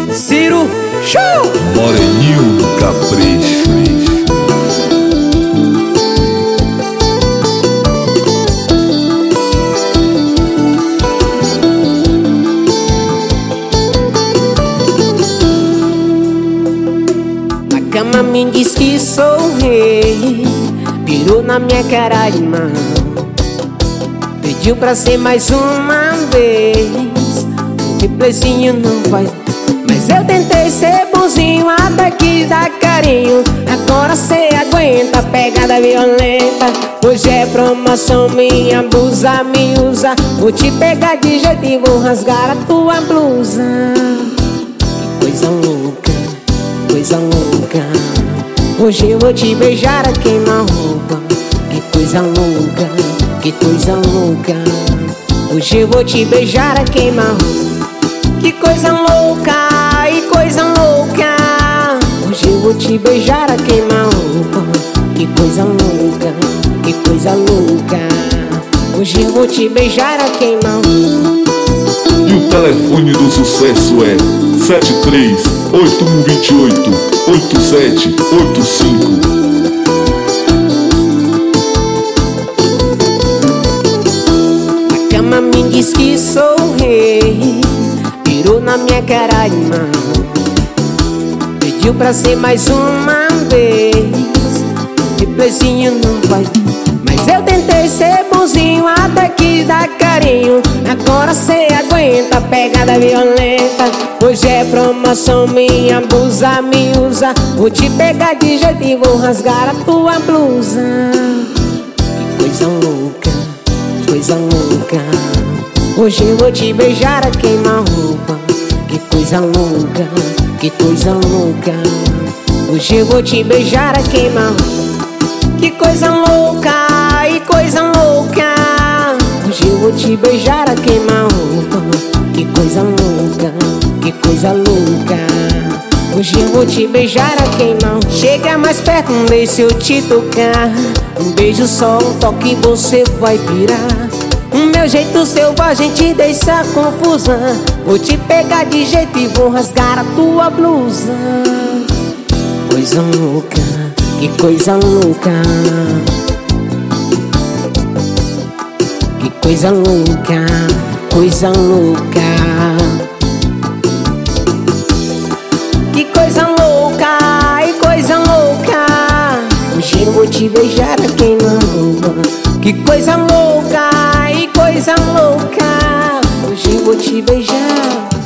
Ciro, show! Moreninho do Capricho. Na cama me diz que sou rei, pirou na minha cara de mão, pediu pra ser mais uma vez. O replayzinho não vai, mas eu tentei ser bonzinho, até que dá carinho. Agora cê aguenta a pegada violenta. Hoje é promoção, me abusa, me usa. Vou te pegar de jeito e vou rasgar a tua blusa. Que coisa louca, coisa louca. Hoje eu vou te beijar a queima-roupa. Que coisa louca, que coisa louca. Hoje eu vou te beijar a queima-roupa. Que coisa louca, e coisa louca. Hoje eu vou te beijar a queima-roupa. Que coisa louca, que coisa louca. Hoje eu vou te beijar a queima-roupa. E o telefone do sucesso é 73-8128-8785. A cama me diz que sou rei, pirou na minha cara de mão, pediu pra ser mais uma vez. O replayzinho não vai, mas eu tentei ser bonzinho, até que dá carinho. Agora cê aguenta a pegada violenta. Hoje é promoção, me abusa, me usa. Vou te pegar de jeito e vou rasgar a tua blusa. Que coisa louca, coisa louca. Hoje eu vou te beijar a queima-roupa. Que coisa louca, que coisa louca. Hoje eu vou te beijar a queima-roupa. Que coisa louca, e coisa louca. Hoje eu vou te beijar a queima-roupa. Que coisa louca, que coisa louca. Hoje eu vou te beijar a queima-roupa. Chega mais perto, deixa eu te tocar. Um beijo só, um toque, você vai pirar. O meu jeito selvagem te deixa confusão. Vou te pegar de jeito e vou rasgar a tua blusa. Coisa louca, que coisa louca. Que coisa louca, coisa louca. Que coisa louca, e coisa louca. Hoje eu vou te beijar a queima-roupa. Que coisa louca, e coisa louca. Hoje eu vou te beijar.